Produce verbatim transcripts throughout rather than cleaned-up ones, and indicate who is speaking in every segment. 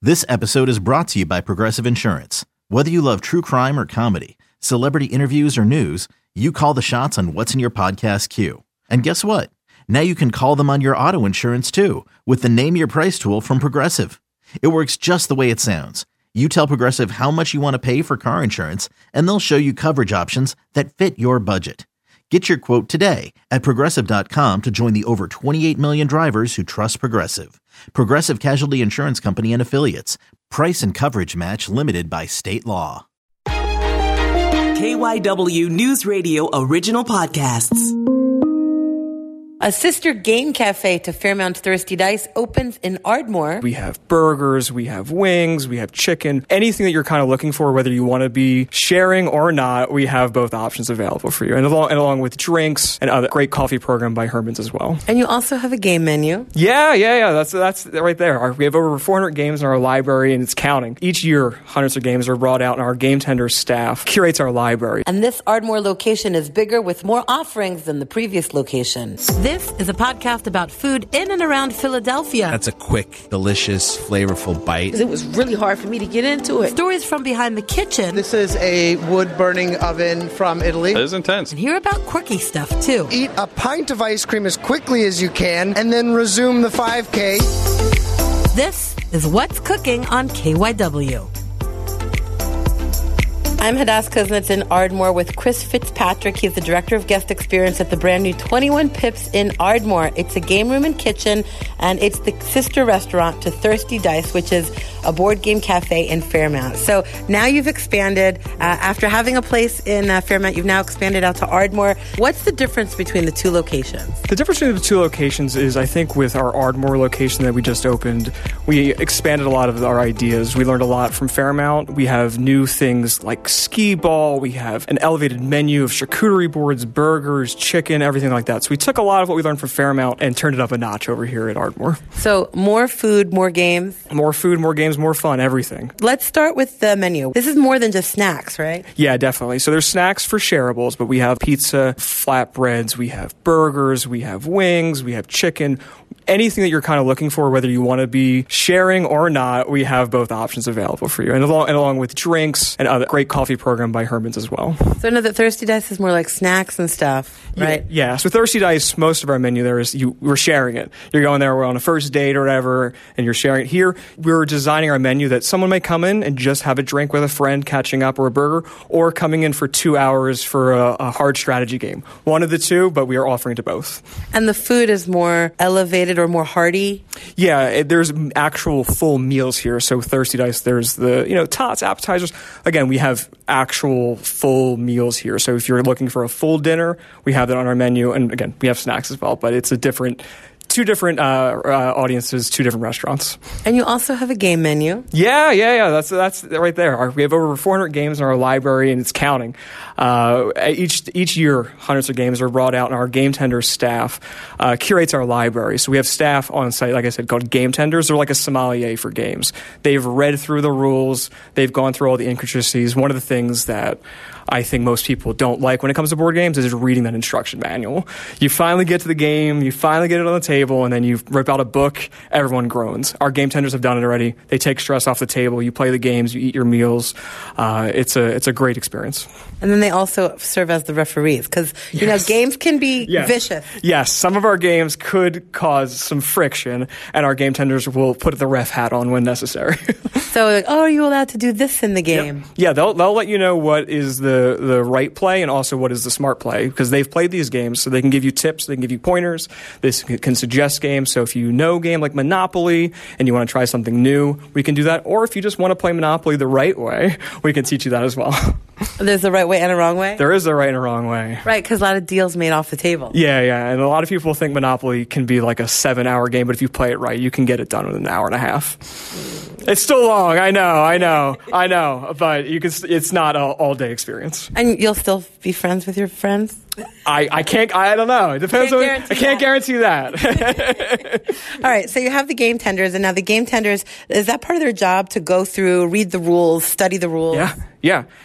Speaker 1: This episode is brought to you by Progressive Insurance. Whether you love true crime or comedy, celebrity interviews or news, you call the shots on what's in your podcast queue. And guess what? Now you can call them on your auto insurance too with the Name Your Price tool from Progressive. It works just the way it sounds. You tell Progressive how much you want to pay for car insurance, and they'll show you coverage options that fit your budget. Get your quote today at Progressive dot com to join the over twenty-eight million drivers who trust Progressive. Progressive Casualty Insurance Company and Affiliates. Price and coverage match limited by state law.
Speaker 2: K Y W News Radio original podcasts.
Speaker 3: A sister game cafe to Fairmount Thirsty Dice opens in Ardmore.
Speaker 4: We have burgers, we have wings, we have chicken. Anything that you're kind of looking for, whether you want to be sharing or not, we have both options available for you. And along, and along with drinks and other great coffee program by Herman's as well.
Speaker 3: And you also have a game menu.
Speaker 4: Yeah, yeah, yeah. That's that's right there. Our, we have over four hundred games in our library, and it's counting. Each year, hundreds of games are brought out, and our game tender staff curates our library.
Speaker 3: And this Ardmore location is bigger with more offerings than the previous location. This is a podcast about food in and around Philadelphia.
Speaker 5: That's a quick, delicious, flavorful bite.
Speaker 6: It was really hard for me to get into it.
Speaker 3: Stories from behind the kitchen.
Speaker 7: This is a wood-burning oven from Italy.
Speaker 8: It is intense.
Speaker 3: And hear about quirky stuff, too.
Speaker 7: Eat a pint of ice cream as quickly as you can, and then resume the five K.
Speaker 3: This is What's Cooking on K Y W. I'm Hadass Kuznets in Ardmore with Chris Fitzpatrick. He's the Director of Guest Experience at the brand new twenty-one Pips in Ardmore. It's a game room and kitchen, and it's the sister restaurant to Thirsty Dice, which is a board game cafe in Fairmount. So now you've expanded. Uh, after having a place in uh, Fairmount, you've now expanded out to Ardmore. What's the difference between the two locations?
Speaker 4: The difference between the two locations is, I think, with our Ardmore location that we just opened, we expanded a lot of our ideas. We learned a lot from Fairmount. We have new things like skee ball. We have an elevated menu of charcuterie boards, burgers, chicken, everything like that. So we took a lot of what we learned from Fairmount and turned it up a notch over here at Ardmore.
Speaker 3: So more food, more games.
Speaker 4: More food, more games, more fun, everything.
Speaker 3: Let's start with the menu. This is more than just snacks, right?
Speaker 4: Yeah, definitely. So there's snacks for shareables, but we have pizza, flatbreads, we have burgers, we have wings, we have chicken. Anything that you're kind of looking for, whether you want to be sharing or not, we have both options available for you. And along, and along with drinks and other great coffee program by Herman's as well.
Speaker 3: So I know that Thirsty Dice is more like snacks and stuff, right?
Speaker 4: Yeah, yeah. So Thirsty Dice, most of our menu there is you we're sharing it. You're going there, we're on a first date or whatever, and you're sharing it. Here, we're designing our menu that someone may come in and just have a drink with a friend, catching up, or a burger, or coming in for two hours for a, a hard strategy game. One of the two, but we are offering to both.
Speaker 3: And the food is more elevated or more hearty?
Speaker 4: Yeah, it, there's actual full meals here. So Thirsty Dice, there's the, you know, tots, appetizers. Again, we have actual full meals here. So if you're looking for a full dinner, we have that on our menu. And again, we have snacks as well, but it's a different, two different uh, uh, audiences, two different restaurants.
Speaker 3: And you also have a game menu.
Speaker 4: Yeah, yeah, yeah. That's that's right there. Our, we have over four hundred games in our library, and it's counting. Uh, each each year, hundreds of games are brought out, and our game tender staff uh, curates our library. So we have staff on site, like I said, called game tenders. They're like a sommelier for games. They've read through the rules. They've gone through all the intricacies. One of the things that I think most people don't like when it comes to board games is reading that instruction manual. You finally get to the game, you finally get it on the table, and then you rip out a book, everyone groans. Our game tenders have done it already. They take stress off the table. You play the games, you eat your meals. Uh, it's a it's a great experience.
Speaker 3: And then they also serve as the referees because, you yes. know, games can be
Speaker 4: yes.
Speaker 3: vicious.
Speaker 4: Yes, some of our games could cause some friction, and our game tenders will put the ref hat on when necessary.
Speaker 3: So, like, oh, are you allowed to do this in the game?
Speaker 4: Yep. Yeah, they'll they'll let you know what is the, the right play and also what is the smart play because they've played these games, so they can give you tips, they can give you pointers, they can suggest games. So if you know a game like Monopoly and you want to try something new, we can do that. Or if you just want to play Monopoly the right way, we can teach you that as well.
Speaker 3: There's a right way and a wrong way?
Speaker 4: There is a right and a wrong way.
Speaker 3: Right, because a lot of deals made off the table.
Speaker 4: Yeah, yeah. And a lot of people think Monopoly can be like a seven-hour game, but if you play it right, you can get it done in an hour and a half. It's still long, I know, I know, I know. But you can. It's not an all-day experience.
Speaker 3: And you'll still be friends with your friends?
Speaker 4: I, I can't, I don't know. It depends on, I can't guarantee that.
Speaker 3: All right, so you have the game tenders, and now the game tenders, is that part of their job to go through, read the rules, study the rules?
Speaker 4: Yeah, yeah.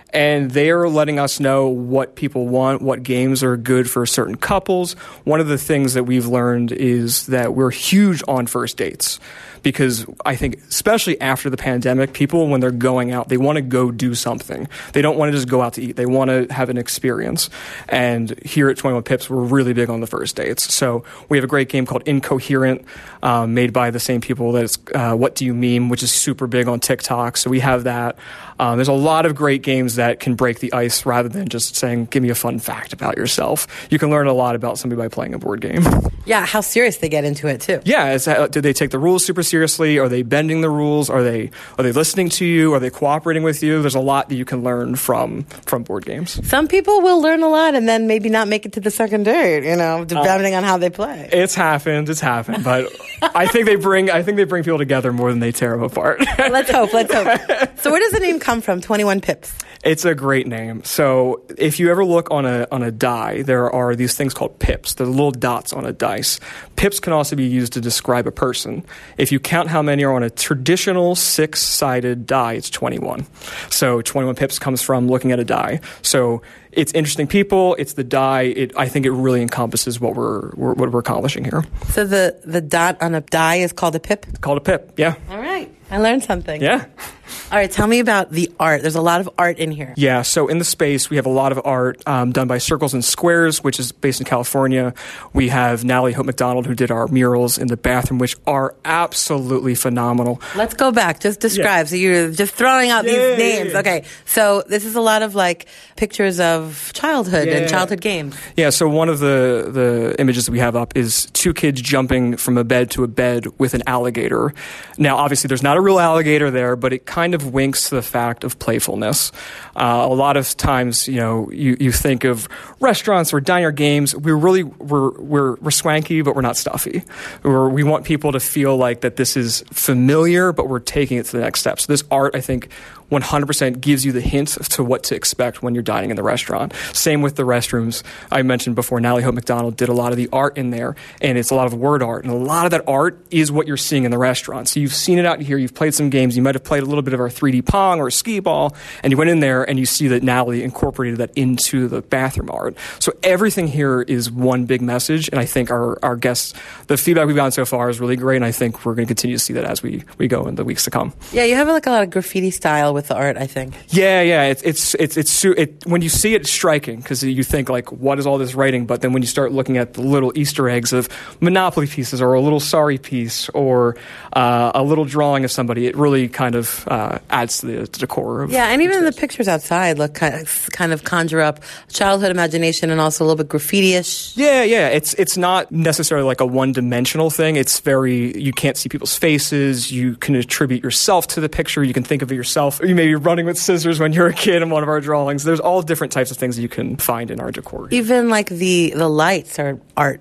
Speaker 4: And they're letting us know what people want, what games are good for certain couples. One of the things that we've learned is that we're huge on first dates. Because I think, especially after the pandemic, people, when they're going out, they want to go do something. They don't want to just go out to eat. They want to have an experience. And here at twenty-one Pips, we're really big on the first dates. So we have a great game called Incoherent, um, made by the same people that's uh, What Do You Meme, which is super big on TikTok. So we have that. Um, there's a lot of great games that can break the ice rather than just saying, give me a fun fact about yourself. You can learn a lot about somebody by playing a board game.
Speaker 3: Yeah, how serious they get into it, too.
Speaker 4: Yeah, is that, did they take the rules super seriously? Are they bending the rules? Are they are they listening to you? Are they cooperating with you? There's a lot that you can learn from from board games.
Speaker 3: Some people will learn a lot and then maybe not make it to the second date, you know, depending uh, on how they play.
Speaker 4: It's happened, it's happened, but I think they bring I think they bring people together more than they tear them apart.
Speaker 3: Let's hope, let's hope. So where does the name come from, twenty-one Pips?
Speaker 4: It's a great name. So if you ever look on a on a die, there are these things called pips. They're little dots on a dice. Pips can also be used to describe a person. If you count how many are on a traditional six-sided die, it's twenty-one. So twenty-one pips comes from looking at a die. So it's interesting people. It's the die. It, I think it really encompasses what we're, we're what we're accomplishing here.
Speaker 3: So the, the dot on a die is called a pip?
Speaker 4: It's called a pip, yeah.
Speaker 3: All right. I learned something.
Speaker 4: Yeah.
Speaker 3: All right, tell me about the art. There's a lot of art in here.
Speaker 4: Yeah, so in the space, we have a lot of art um, done by Circles and Squares, which is based in California. We have Natalie Hope McDonald, who did our murals in the bathroom, which are absolutely phenomenal.
Speaker 3: Let's go back. Just describe. Yeah. So you're just throwing out
Speaker 4: yeah,
Speaker 3: these names.
Speaker 4: Yeah, yeah.
Speaker 3: Okay, so this is a lot of, like, pictures of childhood
Speaker 4: yeah.
Speaker 3: and childhood games.
Speaker 4: Yeah, so one of the, the images that we have up is two kids jumping from a bed to a bed with an alligator. Now, obviously, there's not a real alligator there, but it kind of winks to the fact of playfulness. Uh, a lot of times, you know, you, you think of restaurants or diner games. We're really we're we're we're swanky, but we're not stuffy. We're, we want people to feel like that this is familiar, but we're taking it to the next step. So this art, I think, one hundred percent gives you the hint to what to expect when you're dining in the restaurant. Same with the restrooms. I mentioned before, Natalie Hope McDonald did a lot of the art in there, and it's a lot of word art. And a lot of that art is what you're seeing in the restaurant. So you've seen it out here. You've played some games. You might have played a little bit of our three D Pong or skee ball, and you went in there and you see that Natalie incorporated that into the bathroom art. So everything here is one big message, and I think our, our guests, the feedback we've gotten so far is really great, and I think we're going to continue to see that as we, we go in the weeks to come.
Speaker 3: Yeah, you have like a lot of graffiti style with the art, I think.
Speaker 4: Yeah, yeah. It's it's it's it's it, when you see it, it's striking because you think like, what is all this writing? But then when you start looking at the little Easter eggs of Monopoly pieces or a little sorry piece or uh, a little drawing of somebody, it really kind of uh, adds to the, to the core of.
Speaker 3: Yeah, and even the pictures outside look kind of, kind of conjure up childhood imagination and also a little bit graffiti-ish.
Speaker 4: Yeah, yeah. It's it's not necessarily like a one-dimensional thing. It's very, you can't see people's faces. You can attribute yourself to the picture. You can think of it yourself. You may be running with scissors when you're a kid in one of our drawings. There's all different types of things that you can find in our decor.
Speaker 3: Even like the, the lights are art.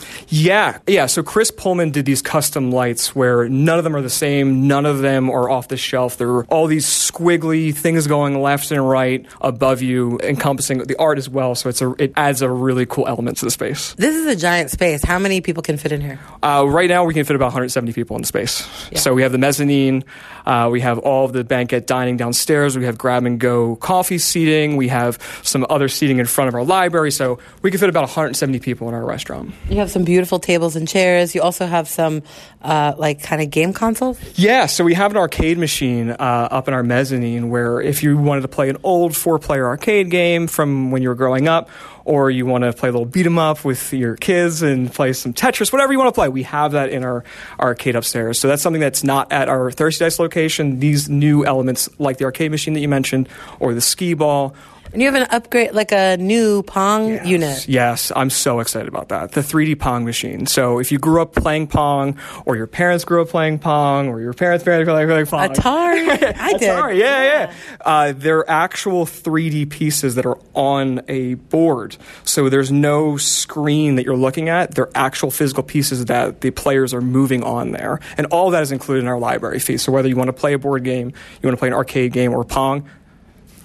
Speaker 4: Yeah, yeah. So Chris Pullman did these custom lights where none of them are the same. None of them are off the shelf. There are all these squiggly things going left and right above you, encompassing the art as well. So it's a, it adds a really cool element to the space.
Speaker 3: This is a giant space. How many people can fit in here?
Speaker 4: Uh, right now, we can fit about one hundred seventy people in the space. Yeah. So we have the mezzanine. Uh, we have all of the banquet dining downstairs. We have grab-and-go coffee seating. We have some other seating in front of our library. So we can fit about one hundred seventy people in our restaurant.
Speaker 3: You have some beautiful tables and chairs. You also have some, uh, like, kind of game consoles?
Speaker 4: Yeah, so we have an arcade machine uh, up in our mezzanine where if you wanted to play an old four-player arcade game from when you were growing up, or you want to play a little beat-em-up with your kids and play some Tetris, whatever you want to play, we have that in our, our arcade upstairs. So that's something that's not at our Thirsty Dice location. These new elements, like the arcade machine that you mentioned, or the skee ball.
Speaker 3: And you have an upgrade, like a new Pong
Speaker 4: yes,
Speaker 3: unit.
Speaker 4: Yes, I'm so excited about that. The three D Pong machine. So if you grew up playing Pong, or your parents grew up playing Pong, or your parents' parents grew up playing Pong.
Speaker 3: Atari? I did.
Speaker 4: Atari, yeah, yeah. Uh, they're actual three D pieces that are on a board. So there's no screen that you're looking at. They're actual physical pieces that the players are moving on there. And all of that is included in our library fee. So whether you want to play a board game, you want to play an arcade game, or Pong,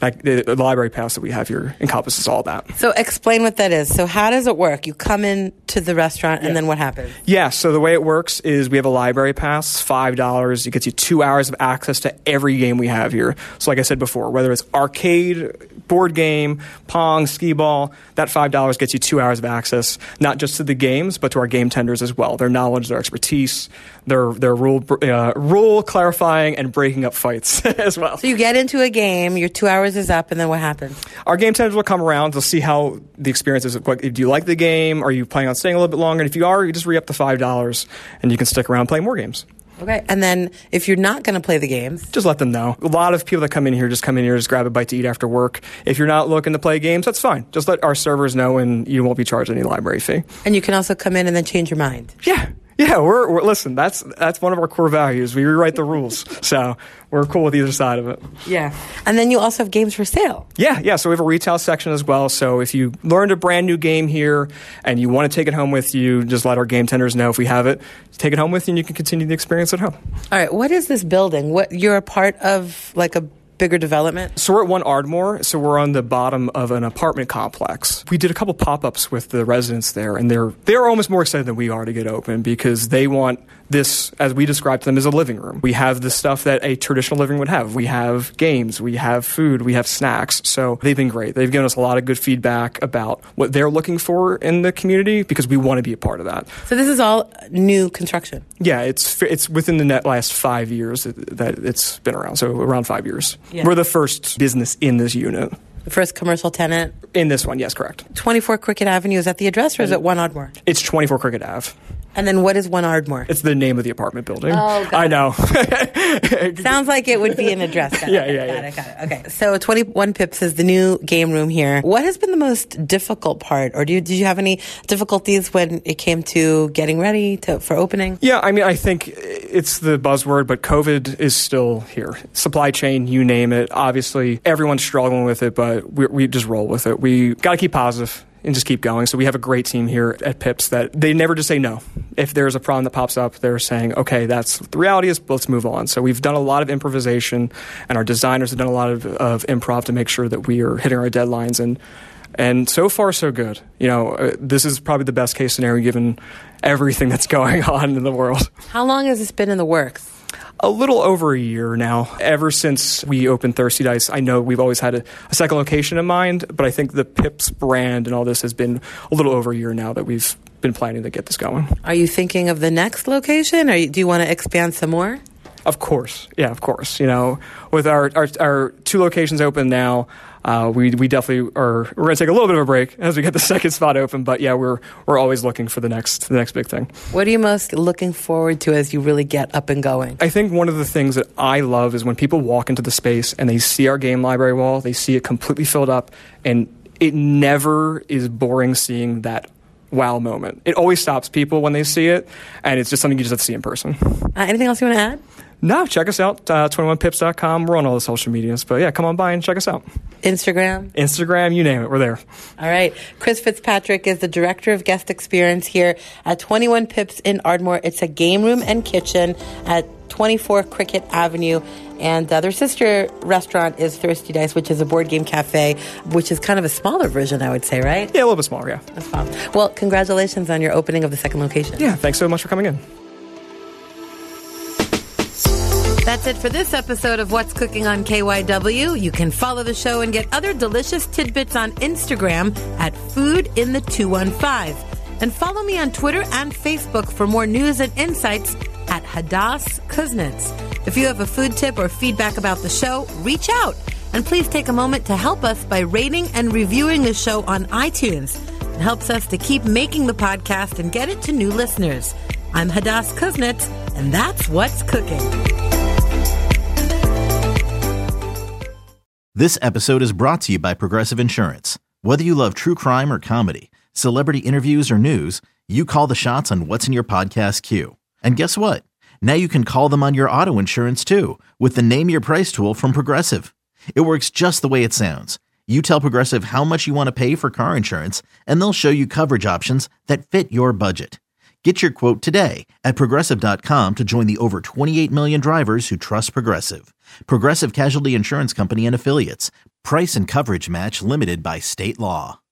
Speaker 4: Like the, the library pass that we have here encompasses all that.
Speaker 3: So explain what that is. So how does it work? You come in to the restaurant and
Speaker 4: yeah.
Speaker 3: then what happens?
Speaker 4: Yeah, so the way it works is we have a library pass, five dollars. It gets you two hours of access to every game we have here. So like I said before, whether it's arcade, board game, Pong, skee ball, that five dollars gets you two hours of access, not just to the games, but to our game tenders as well. Their knowledge, their expertise, their their rule uh, rule clarifying and breaking up fights as well.
Speaker 3: So you get into a game, your two hours is up, and then what happens?
Speaker 4: Our game tenders will come around. They'll see how the experience is. Do you like the game? Are you planning on staying a little bit longer? And if you are, you just re-up the five dollars, and you can stick around playing more games.
Speaker 3: Okay. And then if you're not going to play the games?
Speaker 4: Just let them know. A lot of people that come in here just come in here, just grab a bite to eat after work. If you're not looking to play games, that's fine. Just let our servers know, and you won't be charged any library fee.
Speaker 3: And you can also come in and then change your mind.
Speaker 4: Yeah. Yeah, we're, we're listen, that's that's one of our core values. We rewrite the rules. So we're cool with either side of it.
Speaker 3: Yeah. And then you also have games for sale.
Speaker 4: Yeah, yeah. So we have a retail section as well. So if you learned a brand new game here and you want to take it home with you, just let our game tenders know if we have it. Take it home with you and you can continue the experience at home.
Speaker 3: All right. What is this building? What you're a part of like a bigger development?
Speaker 4: So we're at One Ardmore, so we're on the bottom of an apartment complex. We did a couple pop-ups with the residents there, and they're they're almost more excited than we are to get open because they want this, as we describe to them, as a living room. We have the stuff that a traditional living would have. We have games, we have food, we have snacks. So they've been great. They've given us a lot of good feedback about what they're looking for in the community because we want to be a part of that.
Speaker 3: So this is all new construction?
Speaker 4: Yeah, it's it's within the net last five years that it's been around, so around five years.
Speaker 3: Yeah.
Speaker 4: We're the first business in this unit.
Speaker 3: The first commercial tenant?
Speaker 4: In this one, yes, correct.
Speaker 3: twenty-four Cricket Avenue, is that the address or is it One Ardmore?
Speaker 4: It's twenty-four Cricket Ave.
Speaker 3: And then what is One Ardmore?
Speaker 4: It's the name of the apartment building.
Speaker 3: Oh, got
Speaker 4: I
Speaker 3: it.
Speaker 4: know.
Speaker 3: Sounds like it would be an address. Got
Speaker 4: yeah,
Speaker 3: it,
Speaker 4: yeah,
Speaker 3: got
Speaker 4: yeah.
Speaker 3: It, got it. Okay, so twenty-one Pips is the new game room here. What has been the most difficult part? Or do you, did you have any difficulties when it came to getting ready to, for opening?
Speaker 4: Yeah, I mean, I think it's the buzzword, but COVID is still here. Supply chain, you name it. Obviously, everyone's struggling with it, but we, we just roll with it. We got to keep positive and just keep going. So we have a great team here at Pips that they never just say no. If there's a problem that pops up, they're saying, okay, that's what the reality is, but let's move on. So we've done a lot of improvisation, and our designers have done a lot of, of improv to make sure that we are hitting our deadlines. And and so far, so good. You know, uh, this is probably the best case scenario given everything that's going on in the world.
Speaker 3: How long has this been in the works?
Speaker 4: A little over a year now. Ever since we opened Thirsty Dice, I know we've always had a, a second location in mind, but I think the Pips brand and all this has been a little over a year now that we've been planning to get this going.
Speaker 3: Are you thinking of the next location, or do you want to expand some more?
Speaker 4: Of course. Yeah, of course. You know, with our, our, our two locations open now, uh, we we definitely are, we're going to take a little bit of a break as we get the second spot open, but yeah, we're we're always looking for the next the next big thing.
Speaker 3: What are you most looking forward to as you really get up and going?
Speaker 4: I think one of the things that I love is when people walk into the space and they see our game library wall, they see it completely filled up, and it never is boring seeing that wow moment. It always stops people when they see it, and it's just something you just have to see in person.
Speaker 3: Uh, anything else you want to add?
Speaker 4: No, check us out, uh, twenty-one pips dot com. We're on all the social medias. But yeah, come on by and check us out.
Speaker 3: Instagram?
Speaker 4: Instagram, you name it, we're there.
Speaker 3: All right. Chris Fitzpatrick is the Director of Guest Experience here at twenty-one Pips in Ardmore. It's a game room and kitchen at twenty-four Cricket Avenue. And uh, their sister restaurant is Thirsty Dice, which is a board game cafe, which is kind of a smaller version, I would say, right?
Speaker 4: Yeah, a little bit smaller, yeah.
Speaker 3: That's fun. Well, congratulations on your opening of the second location.
Speaker 4: Yeah, thanks so much for coming in.
Speaker 3: That's it for this episode of What's Cooking on K Y W. You can follow the show and get other delicious tidbits on Instagram at Food in the two one five. And follow me on Twitter and Facebook for more news and insights at Hadass Kuznets. If you have a food tip or feedback about the show, reach out. And please take a moment to help us by rating and reviewing the show on iTunes. It helps us to keep making the podcast and get it to new listeners. I'm Hadass Kuznets, and that's What's Cooking.
Speaker 1: This episode is brought to you by Progressive Insurance. Whether you love true crime or comedy, celebrity interviews or news, you call the shots on what's in your podcast queue. And guess what? Now you can call them on your auto insurance too with the Name Your Price tool from Progressive. It works just the way it sounds. You tell Progressive how much you want to pay for car insurance, and they'll show you coverage options that fit your budget. Get your quote today at Progressive dot com to join the over twenty-eight million drivers who trust Progressive. Progressive Casualty Insurance Company and Affiliates. Price and coverage match limited by state law.